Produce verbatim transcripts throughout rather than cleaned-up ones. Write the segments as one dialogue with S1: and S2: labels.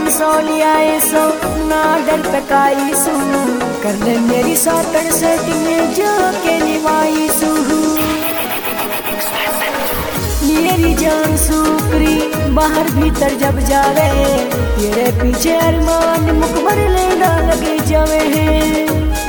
S1: सोलिया सो ना डर तकाई सू कर ले मेरी सातड़ सेटिंग में जाके निभाई सू मेरी जान सुपरी बाहर भीतर जब जावे तेरे पीछे अरमान मुकबर लेना लगे जावे हैं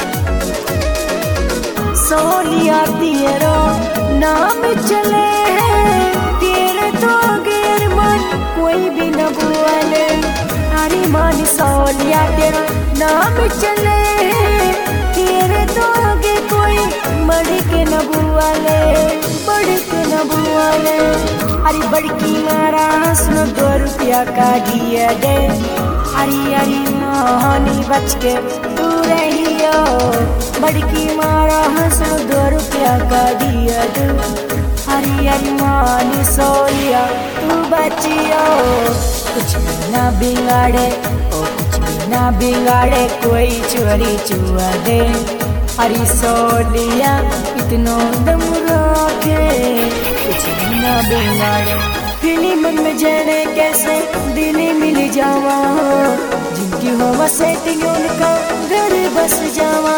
S1: सोलिया तेरा नाम चले तेरे तो गैर मन कोई भी न बोले हरी मान सोलिया तेरा नाम चले तेरे तो आगे कोई मर के न बोले बढ़ के न बोले अरे बड़की मारा सुनो दो रुपया का दिया दे हरी हरी मोहनी बच के तू रहियो बड़की मारा सुनो दो रुपया का दिया दे हरी हरी मोहनी सोलिया तू बचियो कुछ भी ना बिगाड़े ओ कुछ भी ना बिगाड़े कोई चोरी चुआ दे हरी सोलिया इतनो दम रखे कुछ भी ना बिगाड़े फिल्म में जाने कैसे दिल मिल जावा जिनकी हो सेटिंग उनका घर बस जावा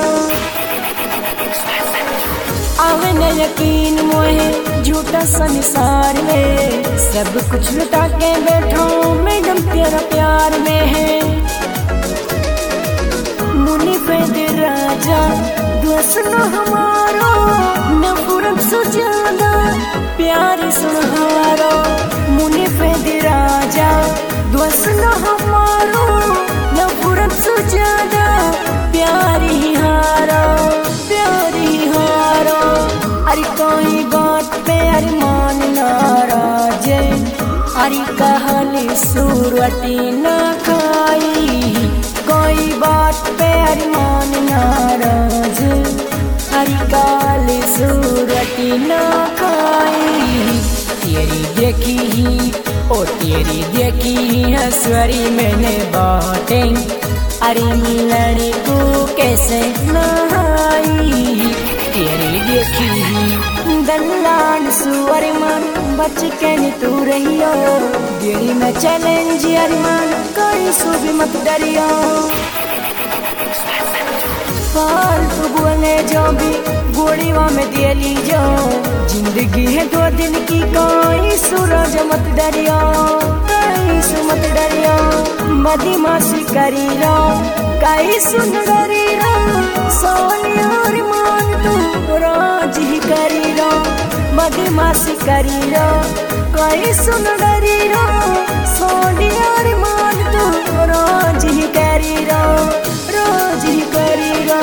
S1: आवे न यकीन मोहे झूठा संसार में सब कुछ लुटा के बैठो मैडम तेरा प्यार में है मुनि पैद राजा दोस्त न हमारो न पूरब से ज्यादा प्यार सुनहारो मुनि पैद राजा दोस्त न हमारो न पूरब से ज्यादा प्यार ही हारो प्यार ही हारो अरे कोई बात पे अरमान नाराज अरे कहानी सुरवटी न खाई कोई बात पे अरमान नाराज हरी काल सूरती न खाई तेरी देखी ही ओ तेरी देखी ही हंसवरी मैंने बाटे अरे मिलने को कैसे नहाई तेरी देखी ही दल्लान सुअर मन बच के नी तू रहियो देरी में चैलेंज अरमान कोई सु भी मत डरियो फालतू बोले जो भी गोड़ीवा में दे ली जो जिंदगी है दो दिन की कोई सूरज मत डरियो कोई सु मत डरियो मदीमासी करी रो कोई सुन डरी रो सोनिया अरमान तू राज ही करी रो मदीमासी करी रो कोई सुन डरी रो सोनिया अरमान तू राज ही करी रो राज ही करी रो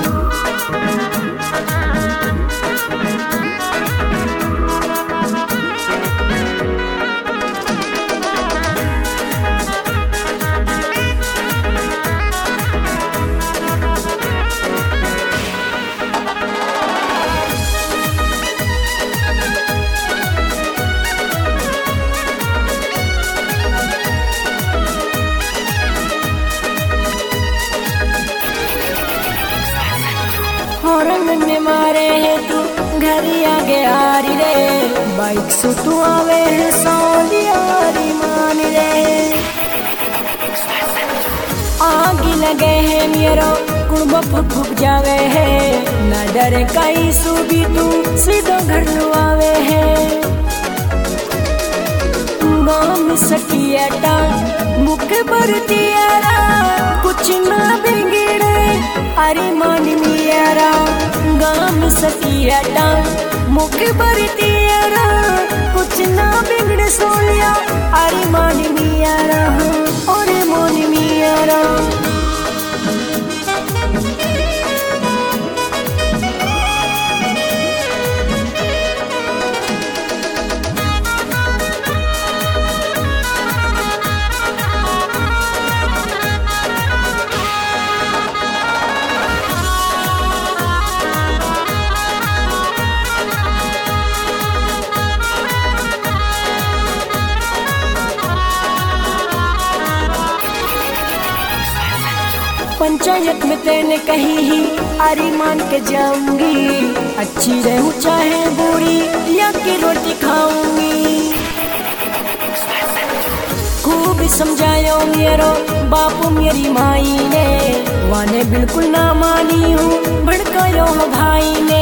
S1: रंग में मारे है तू घर आगे आरी रे बाइक से तू आवे है सोलियारी मान रे आग लगे है मेरो कुड़बो फुक फुक जावे है न डरे कई सु भी तू सीधो घर लुआवे है गाम सटियाटा मुख पर तियारा कुछ ना बिगड़े अरे मान मियारा गाम सटियाटा मुख पर तियारा कुछ ना बिगड़े सोलिया अरे मान मियारा और मान मियारा पंचायत में तेने कही ही आरी मान के जाऊंगी अच्छी रहूं चाहे बुरी या की रोटी खाऊंगी खूब समझायो मेरो बापू मेरी माई ने, वाने बिल्कुल ना मानी हूँ भड़कायो भाई ने।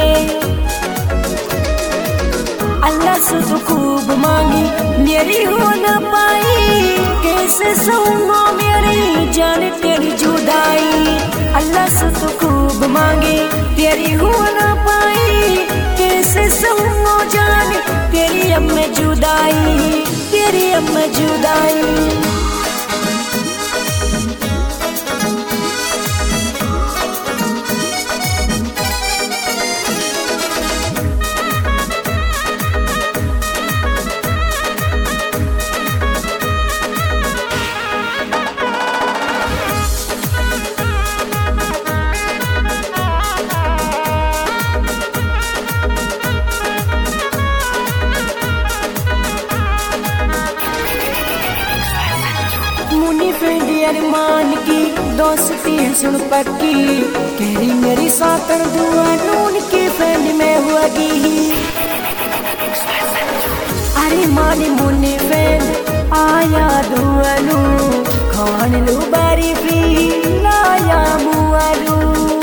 S1: अल्लाह से तो खूब मांगी मेरी हो न पाई, कैसे सहूंगा मेरी जान तेरी जुदाई। अल्लाह से तो खूब मांगी तेरी हो न पाई, कैसे सहूंगा जान तेरी अब मैं जुदाई, तेरी अब मैं जुदाई। अरमान की दोस्ती है सुन पक्की, कहरी मेरी सातन दुआ नून की फ्रेंड में हुआगी। अरे मानी मुन्नी फ्रेंड आया दुआलू, खान लू बारी फ्री लाया मुआलू।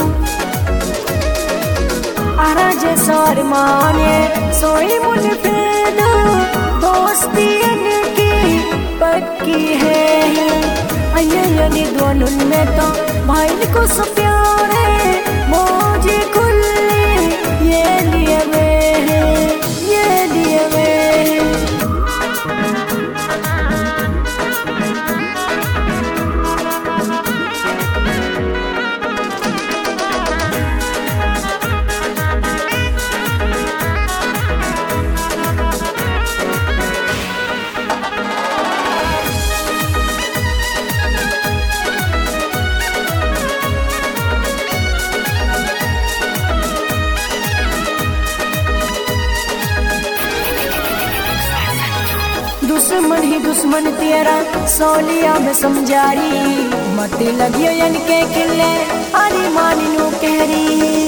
S1: अरा जैसा अरमान है सोई मुन्नी फ्रेंड, दोस्ती इनकी पक्की है। अय्यनी दोनों में तो भाई को सब प्यार है, मौजे खुली ये लिए में, ये लिए में। दुश्मन ही दुश्मन तेरा सोलिया में समझारी, मती लगियो यन के किले अरे मानी नो कहरी।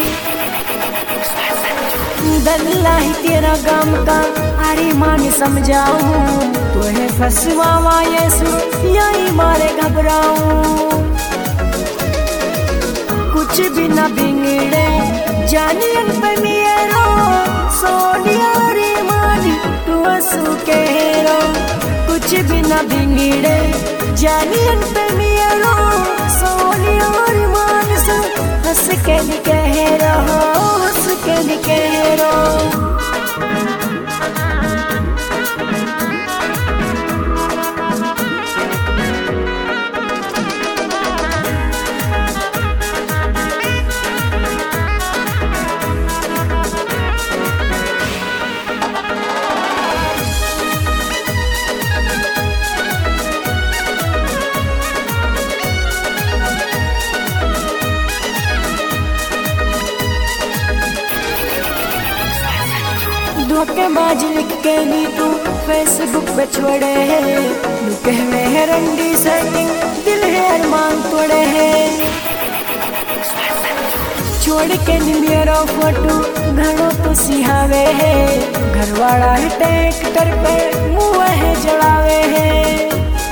S1: दल्ला ही तेरा गम का अरे मानी समझाऊं, तुम्हें फसवावा येसु यही मारे घबराऊं। कुछ भी न बिगड़े जानियन पे मेरो, सोनिया रे मानी तू असु कह, कुछ भी न बिगड़े जानियन पे मेरो, सोनिया रे मान सो हंस के कह रहा, हंस के कह रहा। धोखेबाज लिख के नी तू फेसबुक पे छोड़े है, लुके में है रंडी सेटिंग दिल है अरमान तोड़े है। छोड़ के नी मेरा फोटो घरों तो सिहावे है, घरवाड़ा है ट्रैक्टर पे मुँह है जड़ावे है।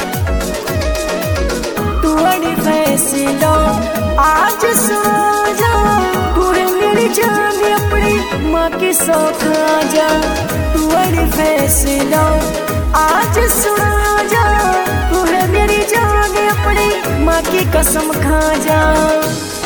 S1: तू अड़ी फैसलो आज सुनो जा, तू है मेरी जान अपनी माँ की सौख जा। तू अड़ी फैसलो आज सुना जा, तू है मेरी जान अपनी माँ की कसम खा जा।